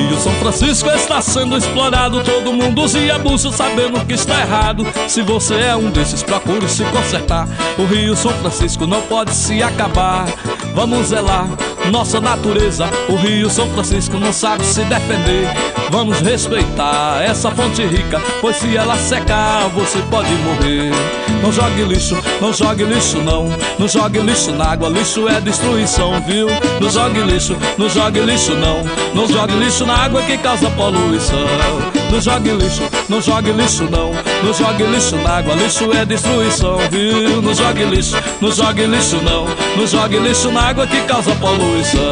Rio São Francisco está sendo explorado, todo mundo usa e abusa sabendo que está errado. Se você é um desses, procure se consertar. O Rio São Francisco não pode se acabar. Vamos zelar nossa natureza. O Rio São Francisco não sabe se defender. Vamos respeitar essa fonte rica, pois se ela secar, você pode morrer. Não jogue lixo, não jogue lixo não. Não jogue lixo na água, lixo é destruição, viu? Não jogue lixo, não jogue lixo não. Não jogue lixo na água que causa poluição. Não jogue lixo, não jogue lixo não. Não jogue lixo na água, lixo é destruição, viu? Não jogue lixo, não jogue lixo não. Não jogue lixo na água que causa poluição.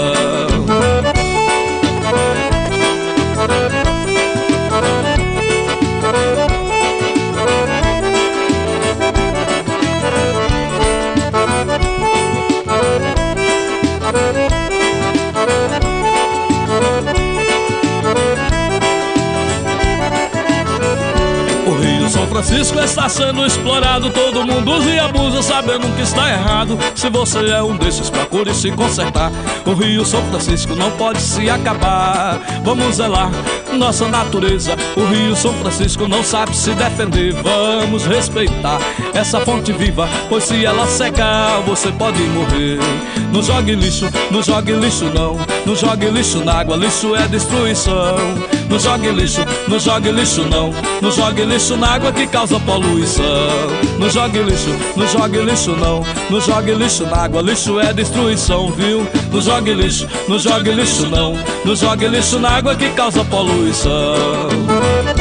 São Francisco está sendo explorado, todo mundo usa e abusa sabendo que está errado. Se você é um desses, procure se consertar. O Rio São Francisco não pode se acabar. Vamos zelar nossa natureza. O Rio São Francisco não sabe se defender. Vamos respeitar essa fonte viva, pois se ela secar, você pode morrer. Não jogue lixo, não jogue lixo não. Não jogue lixo na água, lixo é destruição. Não jogue lixo, não jogue lixo não. Não jogue lixo na água que causa poluição. Não jogue lixo, não jogue lixo não. Não jogue lixo na água, lixo é destruição, viu? Não jogue lixo, não jogue lixo não. Não jogue lixo na água que causa poluição.